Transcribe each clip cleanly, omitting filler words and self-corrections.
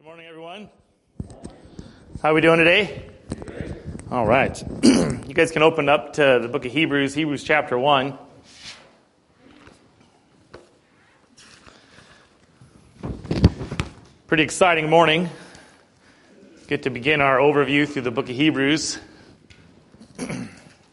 Good morning, everyone. How are we doing today? All right. You guys can open up to the book of Hebrews, Hebrews chapter 1. Pretty exciting morning. Get to begin our overview through the book of Hebrews. I'm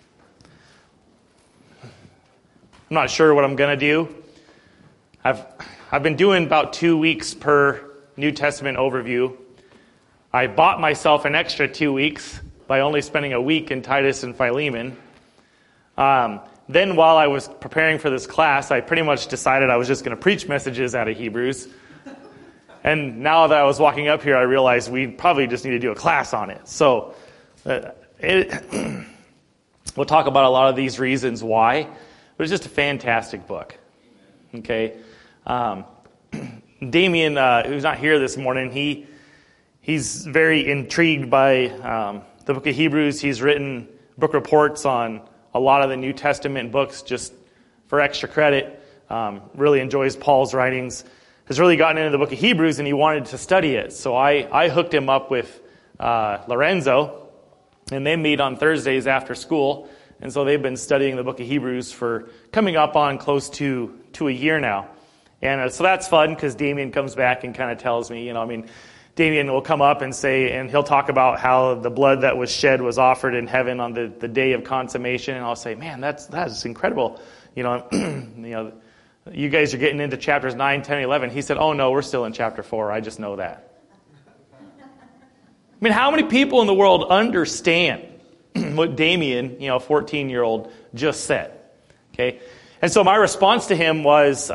not sure what I'm going to do. I've been doing about 2 weeks per New Testament overview. I bought myself an extra 2 weeks by only spending a week in Titus and Philemon. Then while I was preparing for this class, I pretty much decided I was just going to preach messages out of Hebrews. And now that I was walking up here, I realized we probably just need to do a class on it. So we'll talk about a lot of these reasons why. But it's just a fantastic book. Okay. Damien, who's not here this morning, he's very intrigued by the book of Hebrews. He's written book reports on a lot of the New Testament books just for extra credit. Really enjoys Paul's writings. Has really gotten into the book of Hebrews, and he wanted to study it. So I hooked him up with Lorenzo, and they meet on Thursdays after school. And so they've been studying the book of Hebrews for coming up on close to a year now. And so that's fun because Damien comes back and kind of tells me, Damien will come up and say, and he'll talk about how the blood that was shed was offered in heaven on the day of consummation. And I'll say, man, that's incredible. You guys are getting into chapters 9, 10, 11. He said, oh no, we're still in chapter 4. I just know that. I mean, how many people in the world understand what Damien, 14-year-old, just said? Okay. And so my response to him was,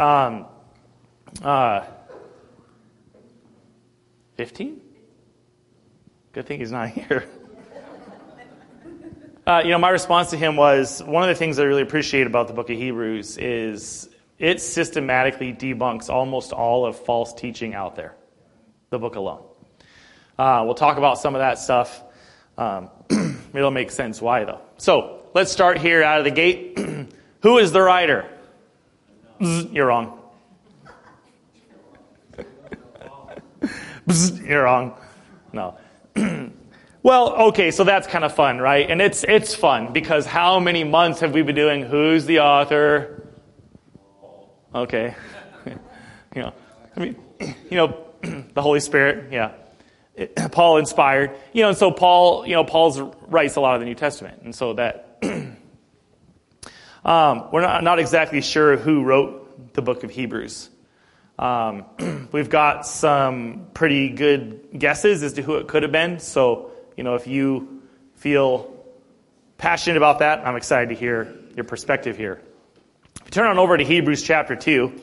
15? Good thing he's not here. My response to him was, one of the things I really appreciate about the book of Hebrews is it systematically debunks almost all of false teaching out there, the book alone. We'll talk about some of that stuff. It'll make sense why, though. So let's start here out of the gate. Who is the writer? You're wrong. You're wrong. No. Well, okay, so that's kind of fun, right? And it's fun because how many months have we been doing who's the author? Okay. The Holy Spirit, yeah. Paul inspired. And so Paul writes a lot of the New Testament. And so that we're not exactly sure who wrote the book of Hebrews. We've got some pretty good guesses as to who it could have been. So, if you feel passionate about that, I'm excited to hear your perspective here. If you turn on over to Hebrews chapter 2.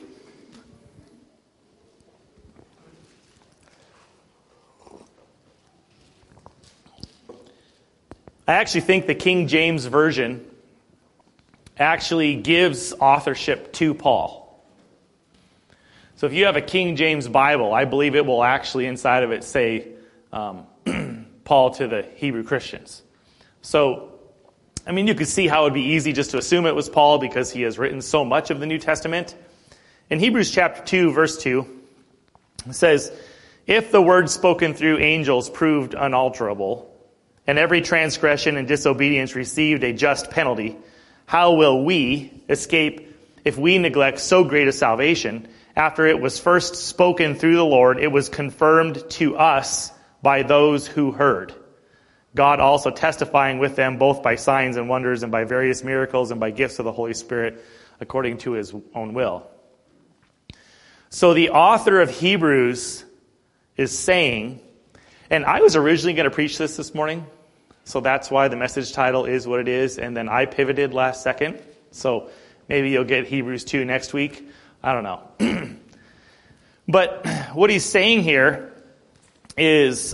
I actually think the King James Version actually gives authorship to Paul. So if you have a King James Bible, I believe it will actually inside of it say Paul to the Hebrew Christians. So, you could see how it would be easy just to assume it was Paul because he has written so much of the New Testament. In Hebrews chapter 2, verse 2, it says, if the word spoken through angels proved unalterable, and every transgression and disobedience received a just penalty, how will we escape if we neglect so great a salvation? After it was first spoken through the Lord, it was confirmed to us by those who heard. God also testifying with them both by signs and wonders and by various miracles and by gifts of the Holy Spirit according to his own will. So the author of Hebrews is saying, and I was originally going to preach this morning, so that's why the message title is what it is, and then I pivoted last second. So maybe you'll get Hebrews 2 next week. I don't know. But what he's saying here is,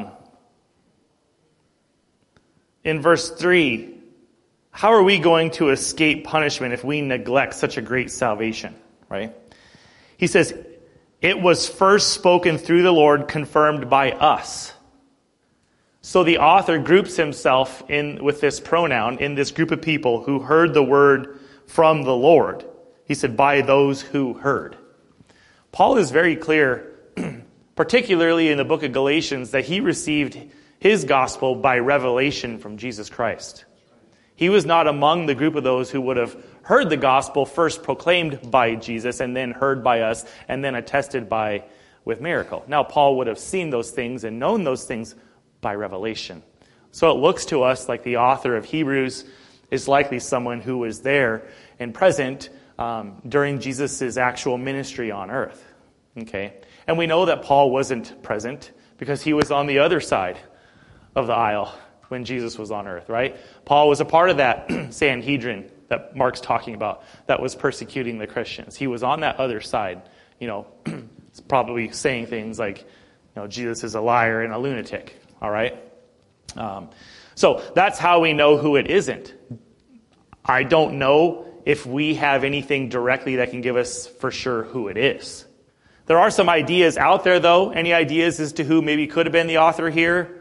in verse 3, how are we going to escape punishment if we neglect such a great salvation, right? He says, it was first spoken through the Lord, confirmed by us. So the author groups himself in with this pronoun in this group of people who heard the word from the Lord. He said, by those who heard. Paul is very clear particularly in the book of Galatians, that he received his gospel by revelation from Jesus Christ. He was not among the group of those who would have heard the gospel first proclaimed by Jesus and then heard by us and then attested by with miracle. Now, Paul would have seen those things and known those things by revelation. So it looks to us like the author of Hebrews is likely someone who was there and present during Jesus' actual ministry on earth. Okay, and we know that Paul wasn't present because he was on the other side of the aisle when Jesus was on earth, right? Paul was a part of that Sanhedrin that Mark's talking about that was persecuting the Christians. He was on that other side, probably saying things like, Jesus is a liar and a lunatic, all right? So that's how we know who it isn't. I don't know if we have anything directly that can give us for sure who it is. There are some ideas out there, though. Any ideas as to who maybe could have been the author here?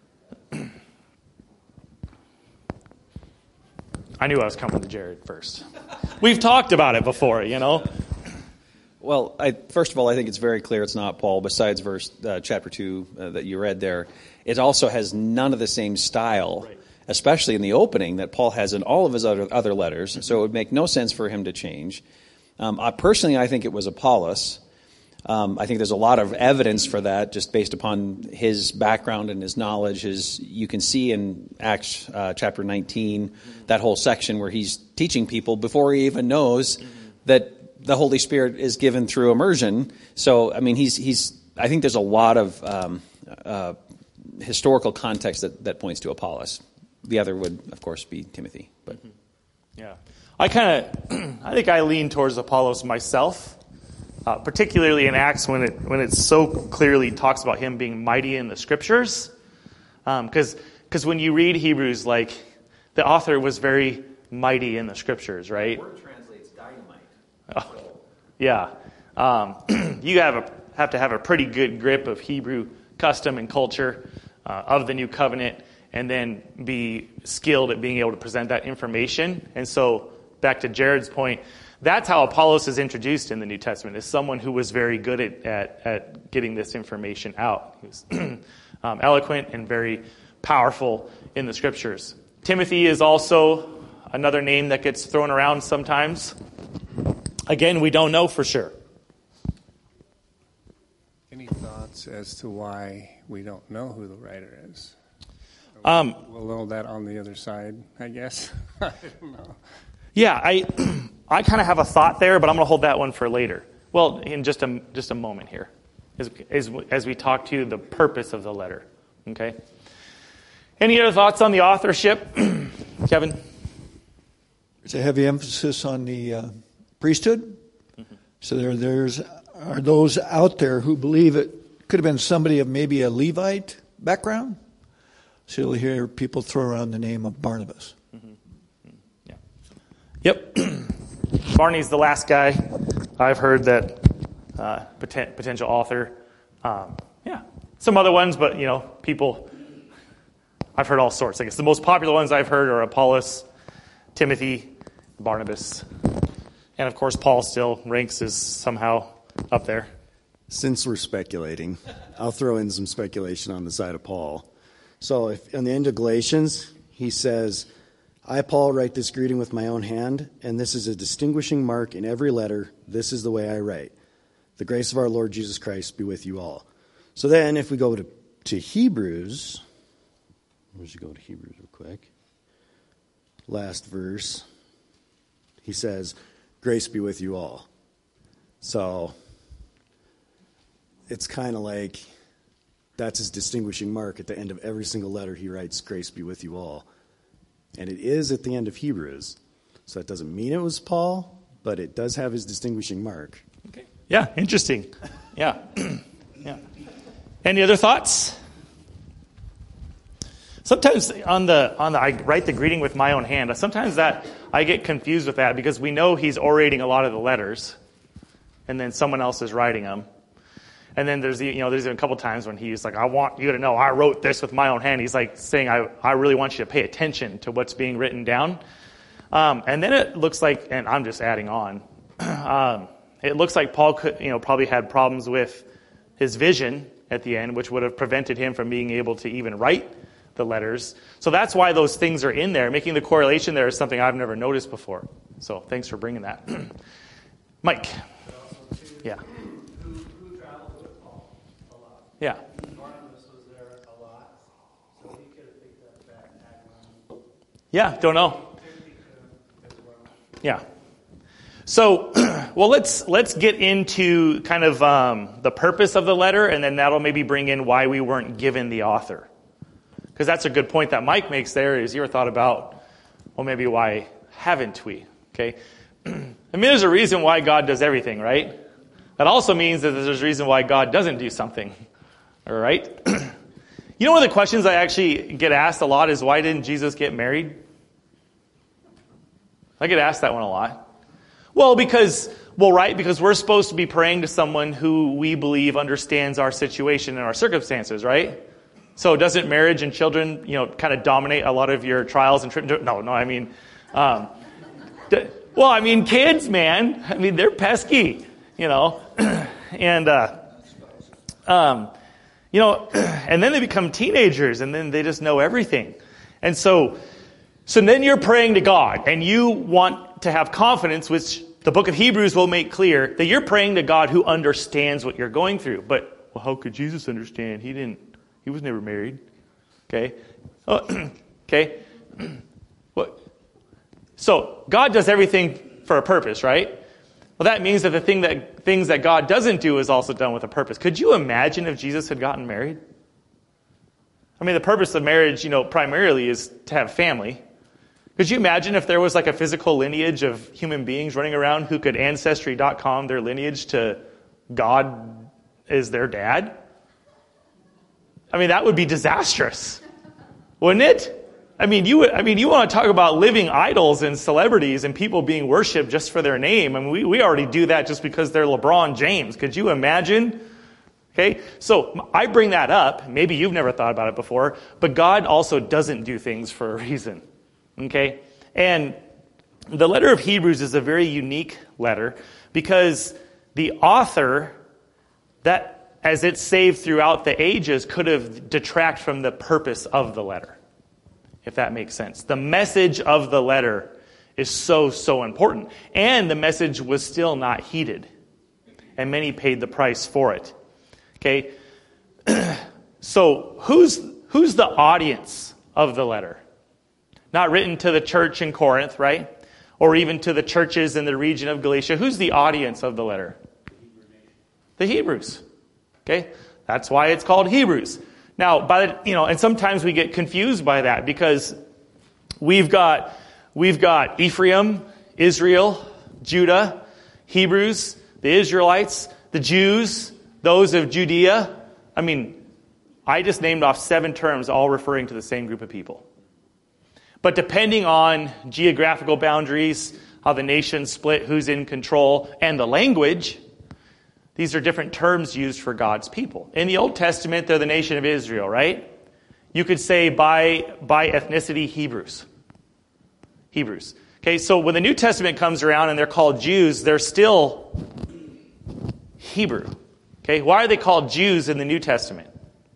I knew I was coming to Jared first. We've talked about it before, Well, first of all, I think it's very clear it's not Paul, besides chapter 2 that you read there. It also has none of the same style, right, especially in the opening, that Paul has in all of his other letters. Mm-hmm. So it would make no sense for him to change. Personally, I think it was Apollos. I think there's a lot of evidence for that, just based upon his background and his knowledge. You can see in Acts chapter 19, that whole section where he's teaching people before he even knows that the Holy Spirit is given through immersion. So, I mean, I think there's a lot of historical context that points to Apollos. The other would, of course, be Timothy. But yeah, I think I lean towards Apollos myself. Particularly in Acts when it so clearly talks about him being mighty in the Scriptures. Because when you read Hebrews, like, the author was very mighty in the Scriptures, right? The word translates dynamite. Oh, yeah. You have to have a pretty good grip of Hebrew custom and culture of the New Covenant, and then be skilled at being able to present that information. And so, back to Jared's point, that's how Apollos is introduced in the New Testament, as someone who was very good at getting this information out. He was eloquent and very powerful in the Scriptures. Timothy is also another name that gets thrown around sometimes. Again, we don't know for sure. Any thoughts as to why we don't know who the writer is? We'll know that on the other side, I guess. I don't know. Yeah, I kind of have a thought there, but I'm going to hold that one for later. Well, in just a moment here, as we talk to the purpose of the letter. Okay. Any other thoughts on the authorship, Kevin? There's a heavy emphasis on the priesthood. Mm-hmm. So are those out there who believe it could have been somebody of maybe a Levite background. So you'll hear people throw around the name of Barnabas. Yep. Barney's the last guy I've heard that potential author. Yeah. Some other ones, but, people, I've heard all sorts. I guess the most popular ones I've heard are Apollos, Timothy, Barnabas. And, of course, Paul still ranks as somehow up there. Since we're speculating, I'll throw in some speculation on the side of Paul. So if on the end of Galatians, he says, I, Paul, write this greeting with my own hand, and this is a distinguishing mark in every letter. This is the way I write. The grace of our Lord Jesus Christ be with you all. So then, if we go to Hebrews, we should go to Hebrews real quick. Last verse, he says, grace be with you all. So it's kind of like that's his distinguishing mark at the end of every single letter he writes, grace be with you all. And it is at the end of Hebrews. So that doesn't mean it was Paul, but it does have his distinguishing mark. Okay. Yeah, interesting. Yeah. Yeah. Any other thoughts? Sometimes on the I write the greeting with my own hand. Sometimes that I get confused with that because we know he's orating a lot of the letters, and then someone else is writing them. And then there's a couple times when he's like, I want you to know I wrote this with my own hand. He's like saying, I really want you to pay attention to what's being written down. And then it looks like, and I'm just adding on, it looks like Paul could, probably had problems with his vision at the end, which would have prevented him from being able to even write the letters. So that's why those things are in there. Making the correlation there is something I've never noticed before. So thanks for bringing that. Mike. Yeah. Who traveled with Paul a lot? Yeah. Barnabas was there a lot, so he could have picked up that tagline. Yeah, don't know. Yeah. So, well, let's get into kind of the purpose of the letter, and then that'll maybe bring in why we weren't given the author. Because that's a good point that Mike makes there, is you ever thought about, well, maybe why haven't we? Okay. I mean, there's a reason why God does everything, right? That also means that there's a reason why God doesn't do something. All right? You know, one of the questions I actually get asked a lot is, why didn't Jesus get married? I get asked that one a lot. Well, because we're supposed to be praying to someone who we believe understands our situation and our circumstances, right? So doesn't marriage and children, kind of dominate a lot of your trials and tribulations? No, I mean, kids, man. I mean, they're pesky, and, and then they become teenagers, and then they just know everything. And so then you're praying to God, and you want to have confidence, which the book of Hebrews will make clear, that you're praying to God who understands what you're going through. But, well, how could Jesus understand? He was never married. Okay? Okay? What? So, God does everything for a purpose, right? Well, that means that things that God doesn't do is also done with a purpose. Could you imagine if Jesus had gotten married? I mean, the purpose of marriage, primarily is to have family. Could you imagine if there was like a physical lineage of human beings running around who could Ancestry.com their lineage to God as their dad? I mean, that would be disastrous, wouldn't it? I mean, you want to talk about living idols and celebrities and people being worshipped just for their name. I mean, we already do that just because they're LeBron James. Could you imagine? Okay, so I bring that up. Maybe you've never thought about it before, but God also doesn't do things for a reason. Okay, and the letter of Hebrews is a very unique letter because the author, that as it's saved throughout the ages, could have detract from the purpose of the letter, if that makes sense. The message of the letter is so important, and the message was still not heeded, and many paid the price for it. Okay, so who's the audience of the letter? Not written to the church in Corinth, right? Or even to the churches in the region of Galatia. Who's the audience of the letter? The Hebrews. Okay? That's why it's called Hebrews. Now, and sometimes we get confused by that because we've got Ephraim, Israel, Judah, Hebrews, the Israelites, the Jews, those of Judea. I mean, I just named off 7 terms all referring to the same group of people. But depending on geographical boundaries, how the nation split, who's in control, and the language, these are different terms used for God's people. In the Old Testament, they're the nation of Israel, right? You could say by ethnicity, Hebrews. Okay, so when the New Testament comes around and they're called Jews, they're still Hebrew. Okay, why are they called Jews in the New Testament?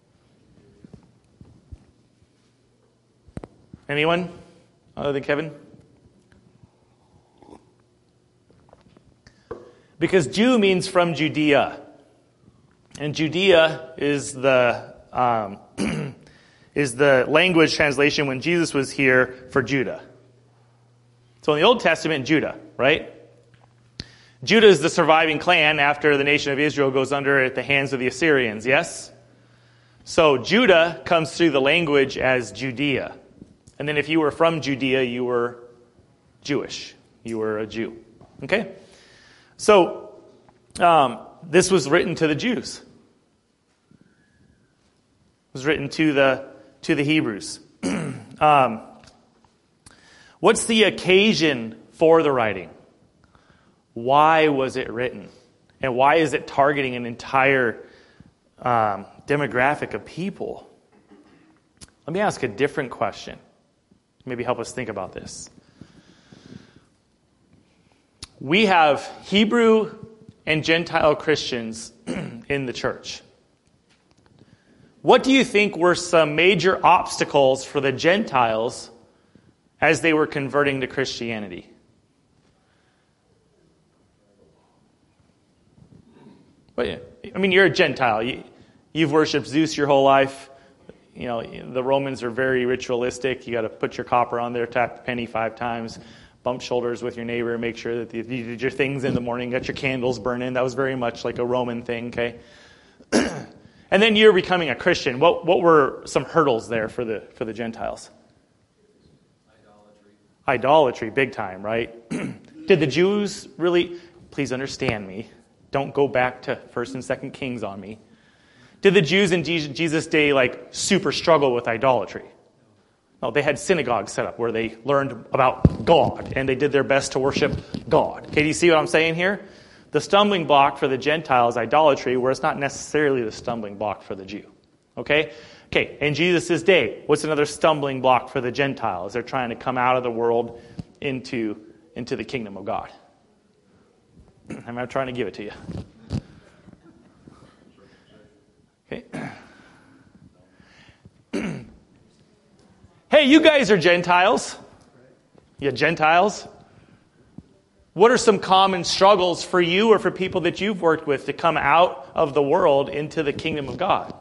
Anyone other than Kevin? Because Jew means from Judea. And Judea is the language translation when Jesus was here for Judah. So in the Old Testament, Judah, right? Judah is the surviving clan after the nation of Israel goes under at the hands of the Assyrians, yes? So Judah comes through the language as Judea. And then if you were from Judea, you were Jewish. You were a Jew. Okay? So this was written to the Jews. It was written to the Hebrews. What's the occasion for the writing? Why was it written? And why is it targeting an entire demographic of people? Let me ask a different question. Maybe help us think about this. We have Hebrew and Gentile Christians in the church. what do you think were some major obstacles for the Gentiles as they were converting to Christianity? But, I mean, you're a Gentile. You've worshipped Zeus your whole life. You know, the Romans are very ritualistic. You got to put your copper on there, tap the penny 5 times, bump shoulders with your neighbor, make sure that you did your things in the morning, got your candles burning. That was very much like a Roman thing, okay? And then you're becoming a Christian. What were some hurdles there for the Gentiles? Idolatry, big time, right? Did the Jews really, please understand me, don't go back to 1st and 2nd Kings on me. Did the Jews in Jesus' day like super struggle with idolatry? No, they had synagogues set up where they learned about God and they did their best to worship God. Okay, do you see what I'm saying here? The stumbling block for the Gentile is idolatry, where it's not necessarily the stumbling block for the Jew. Okay? Okay, in Jesus' day, what's another stumbling block for the Gentiles? They're trying to come out of the world into the kingdom of God. I'm not trying to give it to you. Okay. Hey, you guys are Gentiles. You Gentiles. What are some common struggles for you or for people that you've worked with to come out of the world into the kingdom of God?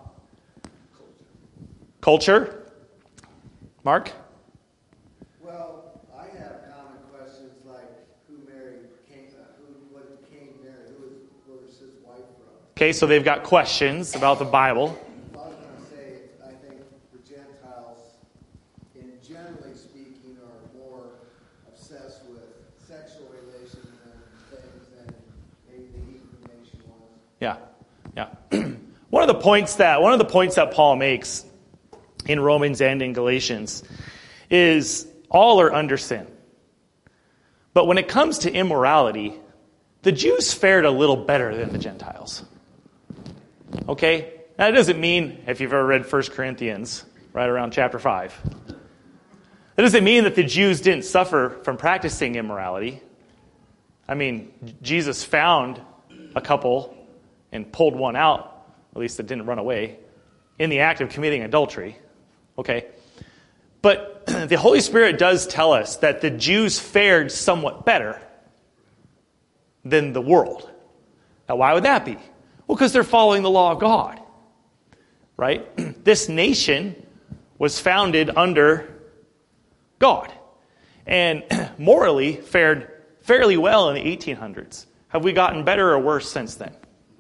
Culture? Mark? Well, I have common questions like who married Cain, what did Cain marry, where was his wife from? Okay, so they've got questions about the Bible. I was going to say, I think the Gentiles, in generally speaking, are more obsessed with sexual relations and things than maybe the Hebrew nation was. Yeah. One of the points that Paul makes in Romans and in Galatians is all are under sin. But when it comes to immorality, the Jews fared a little better than the Gentiles. Okay? Now, that doesn't mean, if you've ever read 1 Corinthians, right around chapter 5, that doesn't mean that the Jews didn't suffer from practicing immorality. I mean, Jesus found a couple and pulled one out, at least that didn't run away, in the act of committing adultery. Okay? But the Holy Spirit does tell us that the Jews fared somewhat better than the world. Now, why would that be? Well, because they're following the law of God. Right? This nation was founded under God and morally fared fairly well in the 1800s. Have we gotten better or worse since then?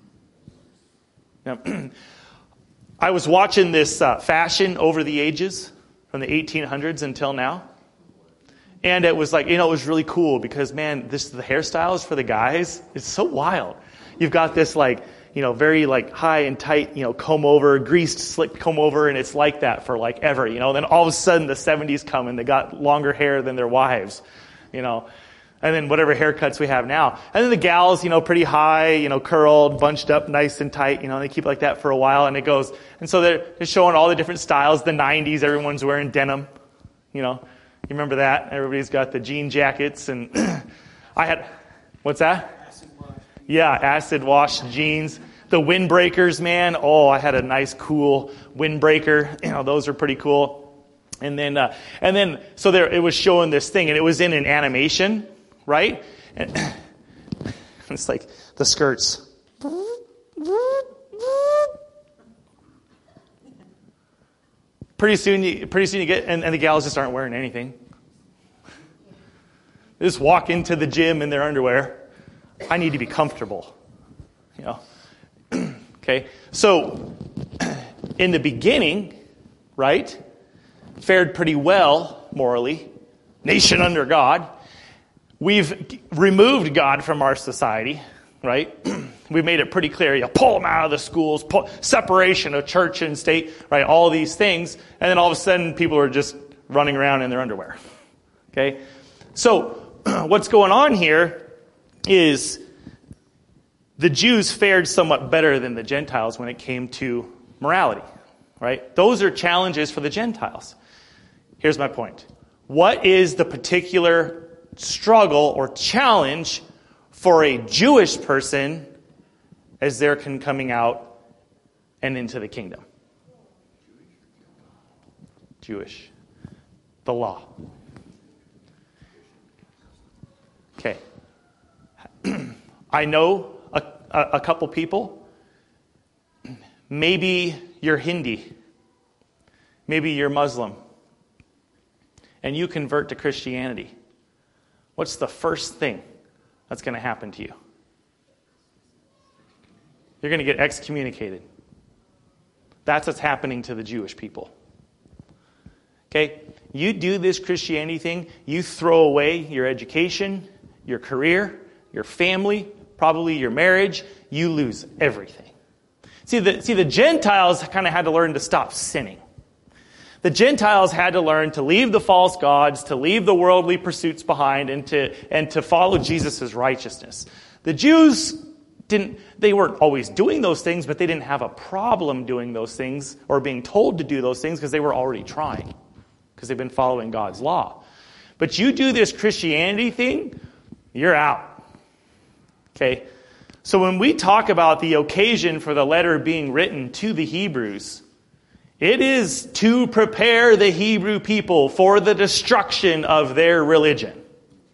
Now, I was watching this fashion over the ages from the 1800s until now. And it was like, it was really cool because, man, the hairstyles for the guys is so wild. You've got this very high and tight, comb over, greased, slick comb over, and it's like that for ever, Then all of a sudden the 70s come and they got longer hair than their wives, And then whatever haircuts we have now. And then the gals, pretty high, curled, bunched up, nice and tight, they keep like that for a while and it goes. And so they're showing all the different styles. The 90s, everyone's wearing denim, You remember that? Everybody's got the jean jackets and what's that? Acid wash. Yeah, acid wash jeans. The windbreakers, man. Oh, I had a nice, cool windbreaker. Those are pretty cool. And then, so there, it was showing this thing and it was in an animation. Right? And it's like the skirts. Pretty soon you get, and the gals just aren't wearing anything. They just walk into the gym in their underwear. I need to be comfortable. Okay? So, in the beginning, right, fared pretty well morally. Nation under God. We've removed God from our society, right? We've made it pretty clear. You pull them out of the schools, separation of church and state, right? All these things. And then all of a sudden, people are just running around in their underwear. Okay? So, what's going on here is the Jews fared somewhat better than the Gentiles when it came to morality, right? Those are challenges for the Gentiles. Here's my point. What is the particular struggle or challenge for a Jewish person as they're coming out and into the kingdom? Jewish. The law. Okay. I know a couple people. Maybe you're Hindi. Maybe you're Muslim. And you convert to Christianity. What's the first thing that's going to happen to you? You're going to get excommunicated. That's what's happening to the Jewish people. Okay? You do this Christianity thing, you throw away your education, your career, your family, probably your marriage, you lose everything. See, the Gentiles kind of had to learn to stop sinning. The Gentiles had to learn to leave the false gods, to leave the worldly pursuits behind, and to follow Jesus' righteousness. The Jews they weren't always doing those things, but they didn't have a problem doing those things or being told to do those things because they were already trying, because they've been following God's law. But you do this Christianity thing, you're out. Okay? So when we talk about the occasion for the letter being written to the Hebrews, it is to prepare the Hebrew people for the destruction of their religion.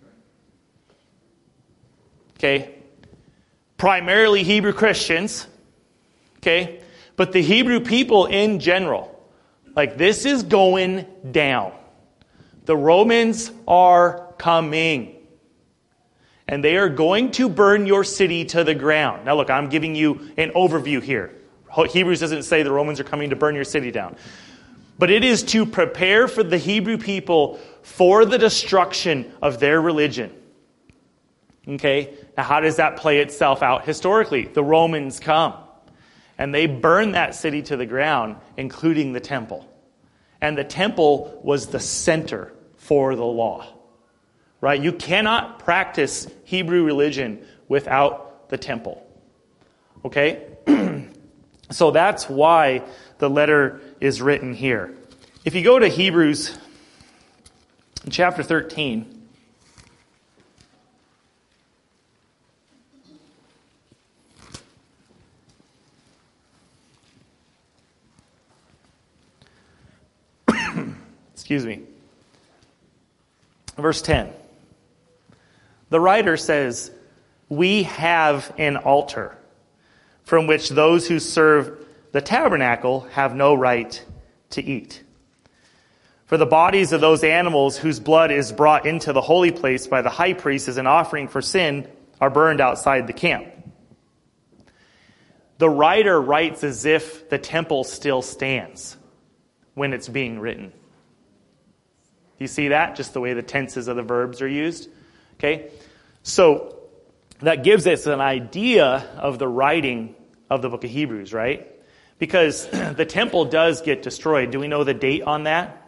Okay? Primarily Hebrew Christians. Okay? But the Hebrew people in general. Like, this is going down. The Romans are coming. And they are going to burn your city to the ground. Now look, I'm giving you an overview here. Hebrews doesn't say the Romans are coming to burn your city down. But it is to prepare for the Hebrew people for the destruction of their religion. Okay? Now how does that play itself out historically? The Romans come. And they burn that city to the ground, including the temple. And the temple was the center for the law. Right? You cannot practice Hebrew religion without the temple. Okay? So that's why the letter is written here. If you go to Hebrews chapter 13, excuse me, verse 10. The writer says, "We have an altar from which those who serve the tabernacle have no right to eat. For the bodies of those animals whose blood is brought into the holy place by the high priest as an offering for sin are burned outside the camp." The writer writes as if the temple still stands when it's being written. You see that? Just the way the tenses of the verbs are used. Okay? So that gives us an idea of the writing of the book of Hebrews, right? Because the temple does get destroyed. Do we know the date on that?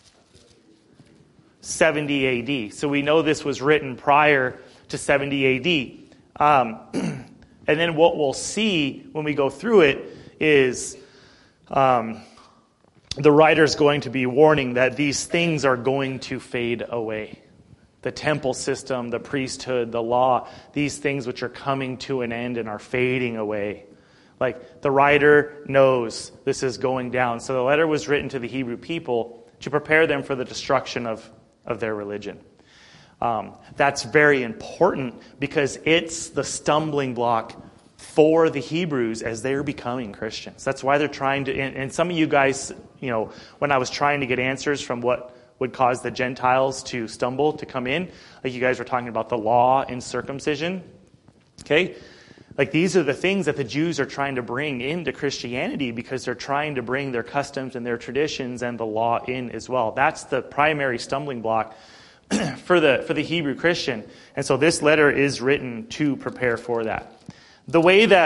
70 AD. So we know this was written prior to 70 AD. And then what we'll see when we go through it is the writer's going to be warning that these things are going to fade away. The temple system, the priesthood, the law, these things which are coming to an end and are fading away. Like, the writer knows this is going down. So the letter was written to the Hebrew people to prepare them for the destruction of their religion. That's very important because it's the stumbling block for the Hebrews as they're becoming Christians. That's why they're trying to, and some of you guys, when I was trying to get answers from what would cause the Gentiles to stumble, to come in, like you guys were talking about the law and circumcision, okay? Like, these are the things that the Jews are trying to bring into Christianity because they're trying to bring their customs and their traditions and the law in as well. That's the primary stumbling block for the Hebrew Christian. And so this letter is written to prepare for that. So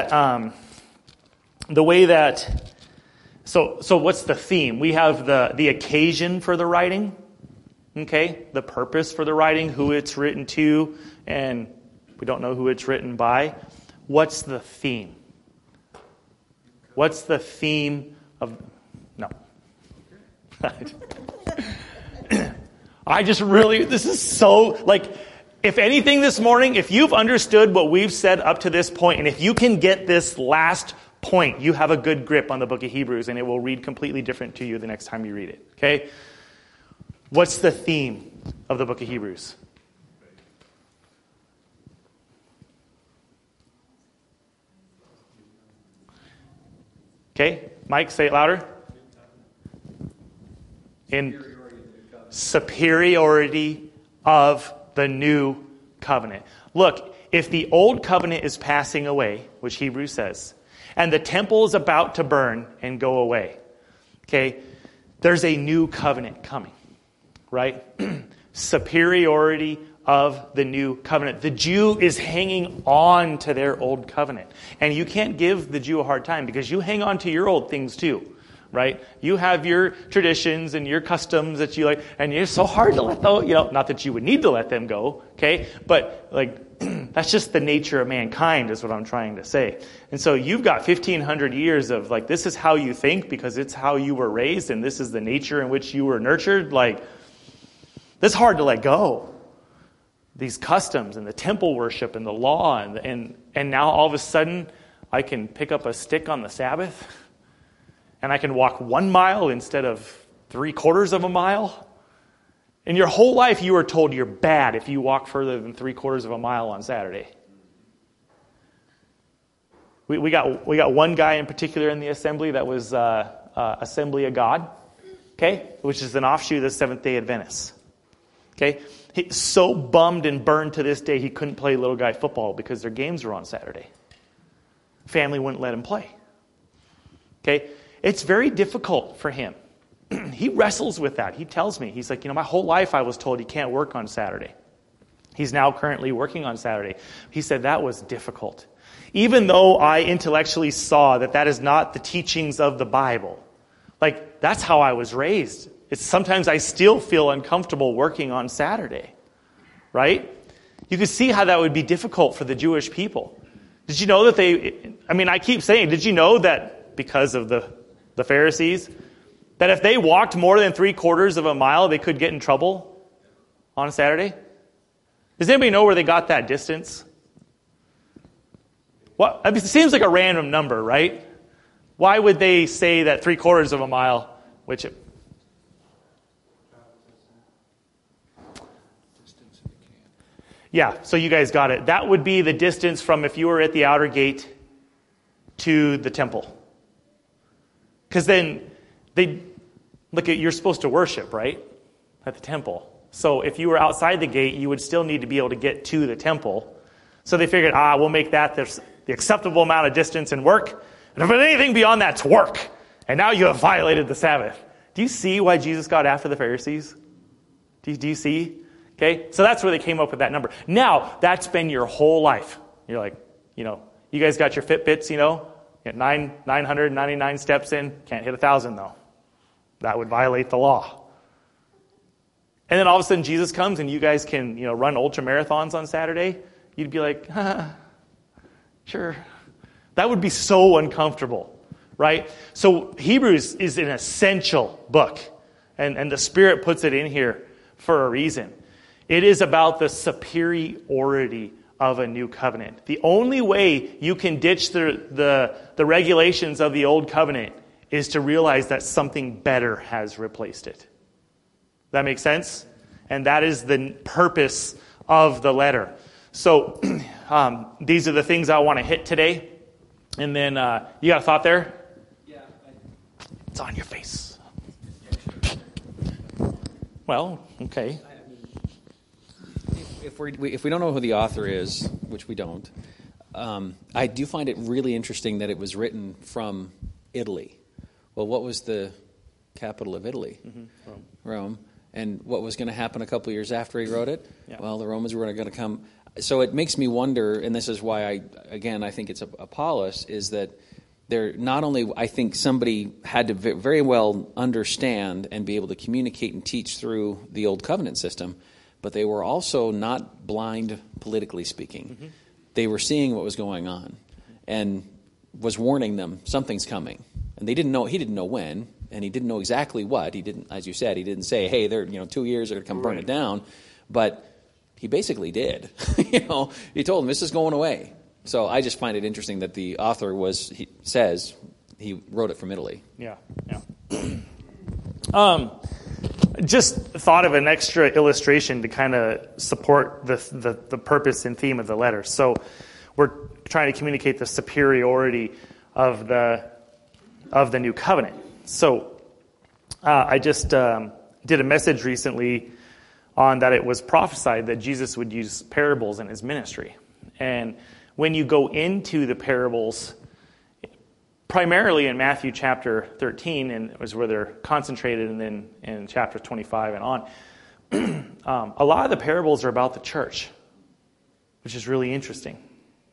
what's the theme? We have the occasion for the writing, okay? The purpose for the writing, who it's written to, and we don't know who it's written by. What's the theme? What's the theme of... No. This is so, if anything this morning, if you've understood what we've said up to this point, and if you can get this last point, you have a good grip on the book of Hebrews, and it will read completely different to you the next time you read it. Okay? What's the theme of the book of Hebrews? Okay, Mike, say it louder. In superiority of the new covenant. Look, if the old covenant is passing away, which Hebrews says, and the temple is about to burn and go away, okay, there's a new covenant coming, right? Superiority of the new covenant. The Jew is hanging on to their old covenant. And you can't give the Jew a hard time because you hang on to your old things too, right? You have your traditions and your customs that you like, and it's so hard to let those, not that you would need to let them go, okay? But that's just the nature of mankind is what I'm trying to say. And so you've got 1,500 years of this is how you think because it's how you were raised and this is the nature in which you were nurtured. That's hard to let go. These customs and the temple worship and the law and now all of a sudden I can pick up a stick on the Sabbath and I can walk 1 mile instead of 3/4 of a mile. In your whole life you were told you're bad if you walk further than 3/4 of a mile on Saturday. We got one guy in particular in the assembly that was Assembly of God, okay, which is an offshoot of the Seventh-day Adventists. Okay, he's so bummed and burned to this day he couldn't play little guy football because their games were on Saturday. Family wouldn't let him play. Okay, it's very difficult for him. He wrestles with that. He tells me, he's like, my whole life I was told you can't work on Saturday. He's now currently working on Saturday. He said that was difficult. Even though I intellectually saw that is not the teachings of the Bible. That's how I was raised. Sometimes I still feel uncomfortable working on Saturday, right? You can see how that would be difficult for the Jewish people. Did you know that I keep saying, did you know that because of the Pharisees, that if they walked more than 3/4 of a mile, they could get in trouble on a Saturday? Does anybody know where they got that distance? It seems like a random number, right? Why would they say that 3/4 of a mile, which... Yeah, so you guys got it. That would be the distance from if you were at the outer gate to the temple. Because then you're supposed to worship, right? At the temple. So if you were outside the gate, you would still need to be able to get to the temple. So they figured, we'll make that the acceptable amount of distance and work. And if anything beyond that's work. And now you have violated the Sabbath. Do you see why Jesus got after the Pharisees? Do you see? Okay, so that's where they came up with that number. Now, that's been your whole life. You're like, you guys got your Fitbits, get 999 steps in, can't hit 1,000 though. That would violate the law. And then all of a sudden Jesus comes and you guys can, run ultra marathons on Saturday. You'd be like, sure. That would be so uncomfortable, right? So Hebrews is an essential book, and the Spirit puts it in here for a reason. It is about the superiority of a new covenant. The only way you can ditch the regulations of the old covenant is to realize that something better has replaced it. That makes sense? And that is the purpose of the letter. So these are the things I want to hit today. And then you got a thought there? Yeah. It's on your face. Well, okay. If we don't know who the author is, which we don't, I do find it really interesting that it was written from Italy. Well, what was the capital of Italy? Mm-hmm. Rome. And what was going to happen a couple of years after he wrote it? Yeah. Well, the Romans were going to come. So it makes me wonder, and this is why I think it's Apollos, is that there not only, I think somebody had to very well understand and be able to communicate and teach through the Old Covenant system, but they were also not blind, politically speaking. Mm-hmm. They were seeing what was going on and was warning them, something's coming. And he didn't know when, and he didn't know exactly what. He didn't, as you said, he didn't say, hey, 2 years they're going to come burn it down. But he basically did. He told them, this is going away. So I just find it interesting that the author says he wrote it from Italy. Yeah. Just thought of an extra illustration to kind of support the purpose and theme of the letter. So we're trying to communicate the superiority of the new covenant. So I just did a message recently on that it was prophesied that Jesus would use parables in his ministry. And when you go into the parables, primarily in Matthew chapter 13, and it was where they're concentrated, and then in chapter 25 and on, a lot of the parables are about the church, which is really interesting.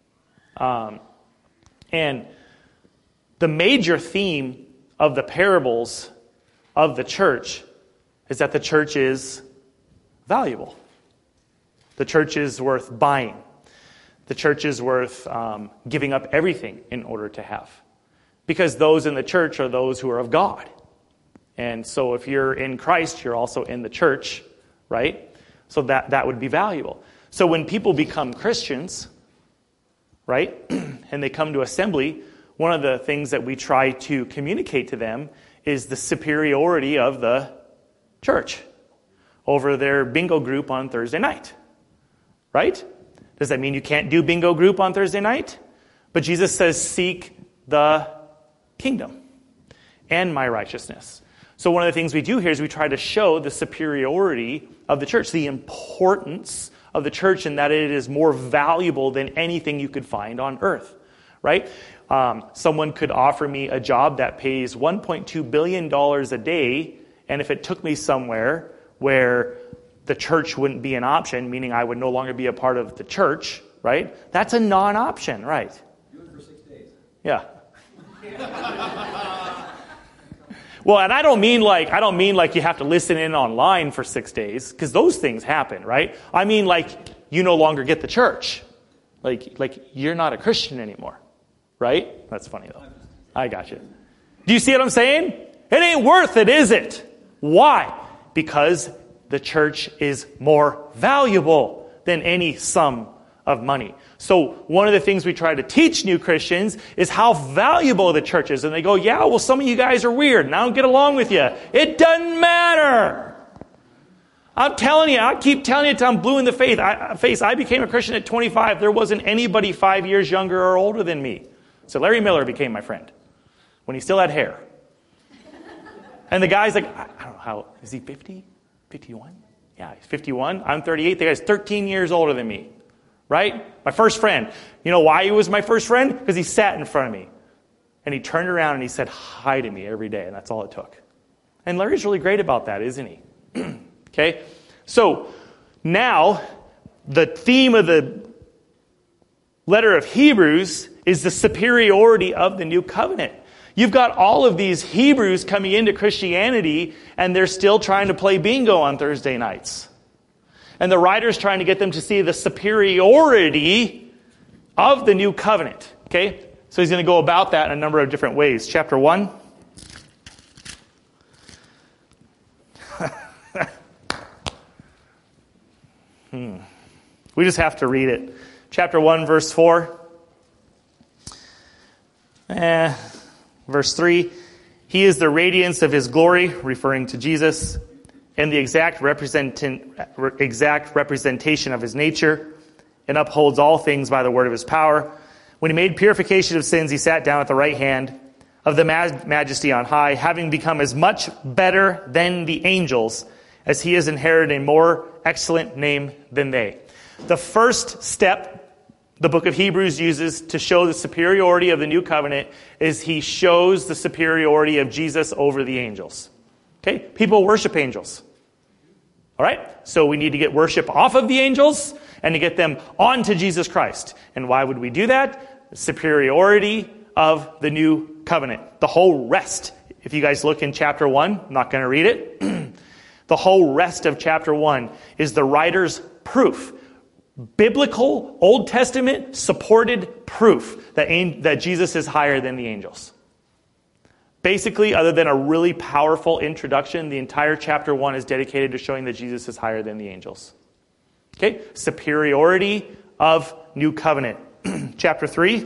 And the major theme of the parables of the church is that the church is valuable. The church is worth buying. The church is worth giving up everything in order to have. Because those in the church are those who are of God. And so if you're in Christ, you're also in the church, right? So that would be valuable. So when people become Christians, right, and they come to assembly, one of the things that we try to communicate to them is the superiority of the church over their bingo group on Thursday night, right? Does that mean you can't do bingo group on Thursday night? But Jesus says, seek the kingdom and my righteousness. So one of the things we do here is we try to show the superiority of the church, the importance of the church, and that it is more valuable than anything you could find on earth, right? Someone could offer me a job that pays $1.2 billion a day, and if it took me somewhere where the church wouldn't be an option, meaning I would no longer be a part of the church, right? That's a non-option, right? Do it for 6 days. Yeah. Well, and I don't mean like you have to listen in online for 6 days, because those things happen, right? I mean like you no longer get the church. Like you're not a Christian anymore, right? That's funny though. I got you. Do you see what I'm saying? It ain't worth it, is it? Why? Because the church is more valuable than any sum of money. So one of the things we try to teach new Christians is how valuable the church is. And they go, yeah, well, some of you guys are weird and I don't get along with you. It doesn't matter. I'm telling you, I keep telling you until I'm blue in the face. I became a Christian at 25. There wasn't anybody 5 years younger or older than me. So Larry Miller became my friend when he still had hair. And the guy's like, I don't know how, is he 50? 51? Yeah, he's 51. I'm 38. The guy's 13 years older than me. Right? My first friend. You know why he was my first friend? Because he sat in front of me. And he turned around and he said hi to me every day. And that's all it took. And Larry's really great about that, isn't he? Okay? So, now, the theme of the letter of Hebrews is the superiority of the new covenant. You've got all of these Hebrews coming into Christianity, and they're still trying to play bingo on Thursday nights. And the writer's trying to get them to see the superiority of the new covenant. Okay? So he's going to go about that in a number of different ways. Chapter 1. We just have to read it. Chapter 1, verse 4. Verse 3. He is the radiance of his glory, referring to Jesus, and the exact representation of his nature, and upholds all things by the word of his power. When he made purification of sins, he sat down at the right hand of the majesty on high, having become as much better than the angels, as he has inherited a more excellent name than they. The first step the book of Hebrews uses to show the superiority of the new covenant is he shows the superiority of Jesus over the angels. Okay? People worship angels. All right? So we need to get worship off of the angels and to get them onto Jesus Christ. And why would we do that? The superiority of the new covenant. The whole rest, if you guys look in chapter 1, I'm not going to read it. The whole rest of chapter 1 is the writer's proof. Biblical, Old Testament supported proof that Jesus is higher than the angels. Basically, other than a really powerful introduction, the entire chapter 1 is dedicated to showing that Jesus is higher than the angels. Okay? Superiority of new covenant. chapter 3.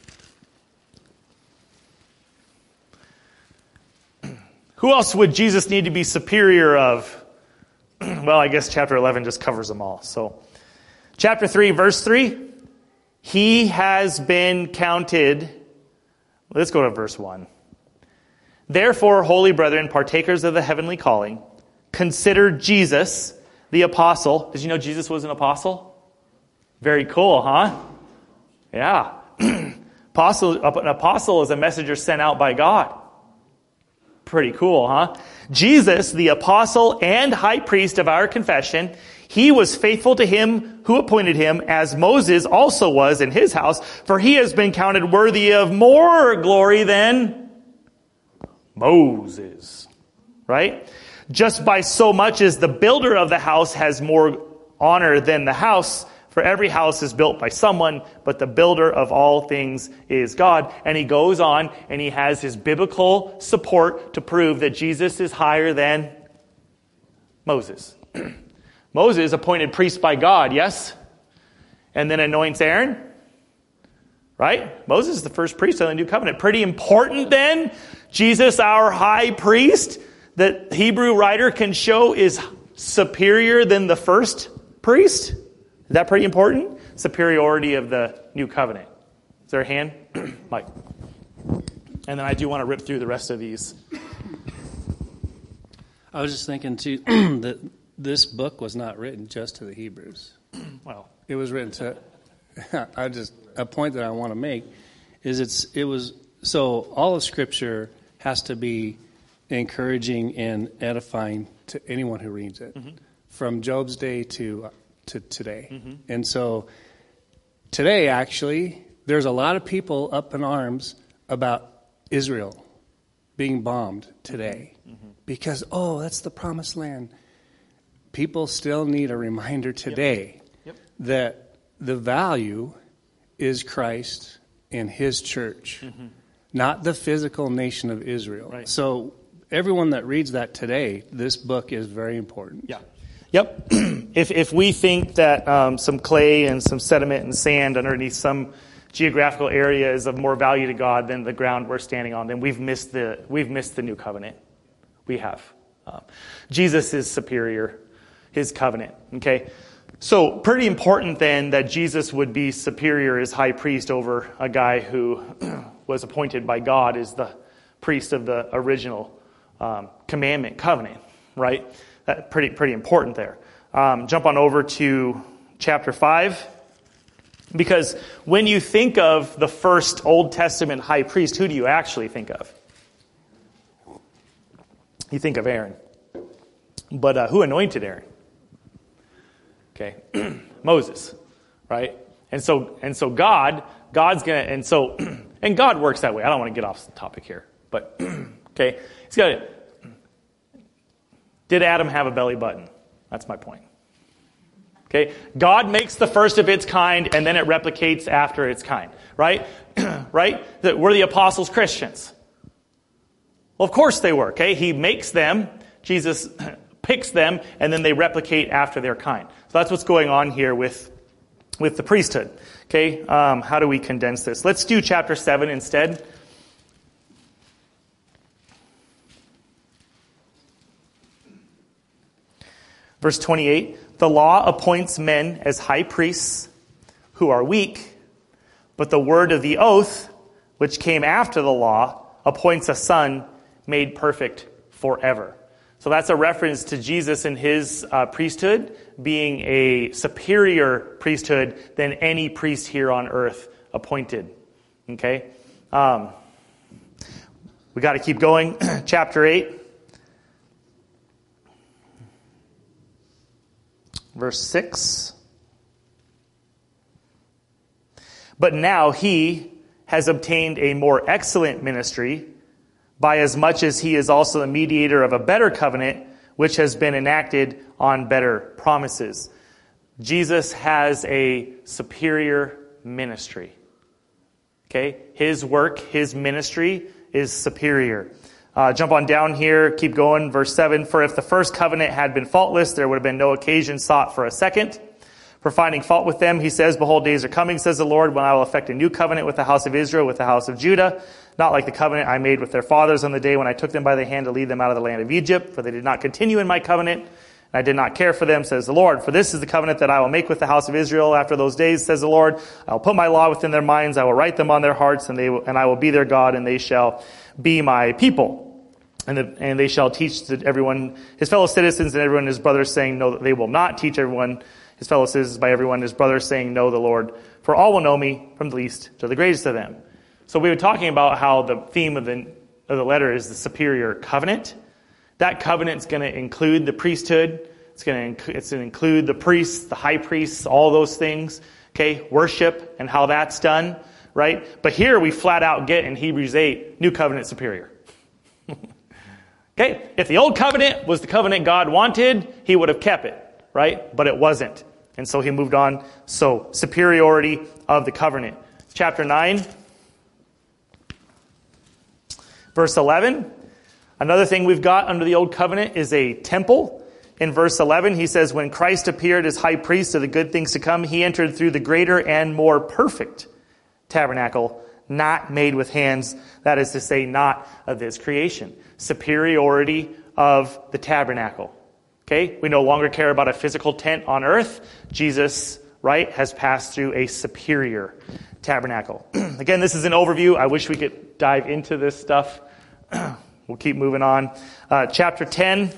Who else would Jesus need to be superior of? Well, I guess chapter 11 just covers them all. So, chapter 3, verse 3. He has been counted. Let's go to verse 1. Therefore, holy brethren, partakers of the heavenly calling, consider Jesus, the apostle. Did you know Jesus was an apostle? Very cool, huh? Yeah. An apostle is a messenger sent out by God. Pretty cool, huh? Jesus, the apostle and high priest of our confession, he was faithful to him who appointed him, as Moses also was in his house, for he has been counted worthy of more glory than Moses. Right? Just by so much as the builder of the house has more honor than the house, for every house is built by someone, but the builder of all things is God. And he goes on and he has his biblical support to prove that Jesus is higher than Moses. Moses appointed priest by God, yes? And then anoints Aaron. Right? Moses is the first priest of the new covenant. Pretty important then. Jesus, our high priest, that Hebrew writer can show is superior than the first priest. Is that pretty important? Superiority of the new covenant. Is there a hand? Mike. And then I do want to rip through the rest of these. I was just thinking, too, that this book was not written just to the Hebrews. Well, It was written to, a point that I want to make is it was, so all of Scripture has to be encouraging and edifying to anyone who reads it, from Job's day to today. And so today, actually, there's a lot of people up in arms about Israel being bombed today because, that's the promised land. People still need a reminder today that the value is Christ and his church, not the physical nation of Israel. Right. So everyone that reads that today, this book is very important. yeah. Yep. If we think that some clay and some sediment and sand underneath some geographical area is of more value to God than the ground we're standing on, then we've missed the new covenant. We have. Jesus is superior, his covenant. Okay, so pretty important then that Jesus would be superior as high priest over a guy who was appointed by God as the priest of the original commandment covenant, right? Pretty important there. Jump on over to chapter 5. Because when you think of the first Old Testament high priest, who do you actually think of? You think of Aaron. But who anointed Aaron? Okay, Moses, right? And so God's gonna, and God works that way. I don't want to get off the topic here, but okay, he's got it. Did Adam have a belly button? That's my point. Okay, God makes the first of its kind, and then it replicates after its kind, right? Right? That were the apostles Christians? Well, of course they were. Okay, he makes them. Jesus picks them, and then they replicate after their kind. So that's what's going on here with the priesthood. Okay, how do we condense this? Let's do chapter 7 instead. Verse 28, the law appoints men as high priests who are weak, but the word of the oath, which came after the law, appoints a son made perfect forever. So that's a reference to Jesus and his priesthood being a superior priesthood than any priest here on earth appointed. Okay? We got to keep going. Chapter 8. Verse 6. But now he has obtained a more excellent ministry, by as much as he is also the mediator of a better covenant, which has been enacted on better promises. Jesus has a superior ministry. Okay? His work, his ministry is superior. Jump on down here, keep going, verse 7. For if the first covenant had been faultless, there would have been no occasion sought for a second. For finding fault with them, he says, behold, days are coming, says the Lord, when I will effect a new covenant with the house of Israel, with the house of Judah, not like the covenant I made with their fathers on the day when I took them by the hand to lead them out of the land of Egypt, for they did not continue in my covenant, and I did not care for them, says the Lord. For this is the covenant that I will make with the house of Israel after those days, says the Lord. I will put my law within their minds, I will write them on their hearts, and I will be their God, and they shall be my people. And they shall teach to everyone, his fellow citizens and everyone his brothers, saying, no, they will not teach everyone, his fellow citizens by everyone his brothers, saying, know the Lord. For all will know me, from the least to the greatest of them. So we were talking about how the theme of the letter is the superior covenant. That covenant's going to include the priesthood. It's going to include the priests, the high priests, all those things. Okay, worship and how that's done, right? But here we flat out get in Hebrews 8, new covenant superior. Okay, if the old covenant was the covenant God wanted, he would have kept it, right? But it wasn't. And so he moved on. So, superiority of the covenant. Chapter 9, verse 11. Another thing we've got under the old covenant is a temple. In verse 11, he says, when Christ appeared as high priest of the good things to come, he entered through the greater and more perfect tabernacle, not made with hands, that is to say, not of this creation. Superiority of the tabernacle. Okay? We no longer care about a physical tent on earth. Jesus, right, has passed through a superior tabernacle. Again, this is an overview. I wish we could dive into this stuff. We'll keep moving on. Chapter 10.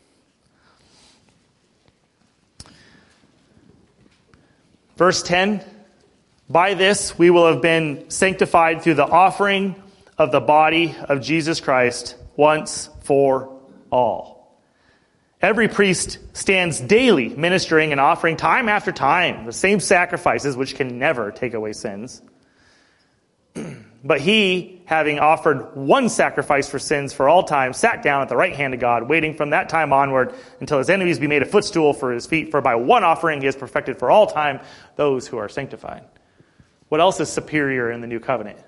Verse 10. By this we will have been sanctified through the offering of the body of Jesus Christ once for all. Every priest stands daily ministering and offering time after time the same sacrifices which can never take away sins. But he, having offered one sacrifice for sins for all time, sat down at the right hand of God, waiting from that time onward until his enemies be made a footstool for his feet. For by one offering he has perfected for all time those who are sanctified. What else is superior in the new covenant?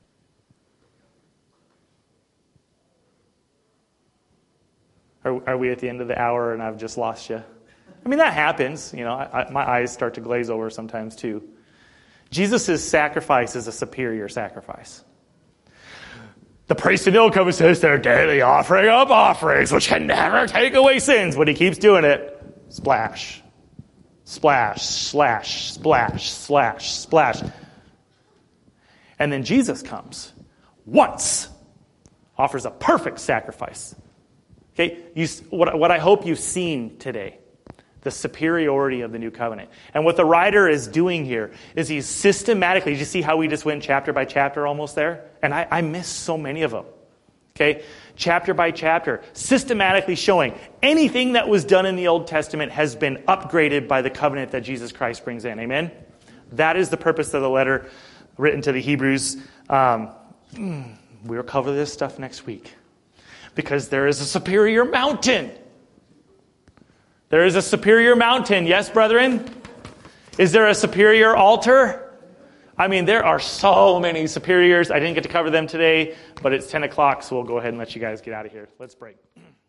Are we at the end of the hour and I've just lost you? I mean, that happens. You know, my eyes start to glaze over sometimes too. Jesus' sacrifice is a superior sacrifice. The priest in the old covenant says they're daily offering up offerings which can never take away sins. But he keeps doing it. Splash. Splash, slash, splash, slash, splash. And then Jesus comes once, offers a perfect sacrifice. Okay, what I hope you've seen today, the superiority of the new covenant. And what the writer is doing here is he's systematically, did you see how we just went chapter by chapter almost there? And I missed so many of them. Okay, chapter by chapter, systematically showing anything that was done in the Old Testament has been upgraded by the covenant that Jesus Christ brings in. Amen? That is the purpose of the letter written to the Hebrews. We'll cover this stuff next week. Because there is a superior mountain. There is a superior mountain. Yes, brethren? Is there a superior altar? I mean, there are so many superiors. I didn't get to cover them today, but it's 10 o'clock, so we'll go ahead and let you guys get out of here. Let's break.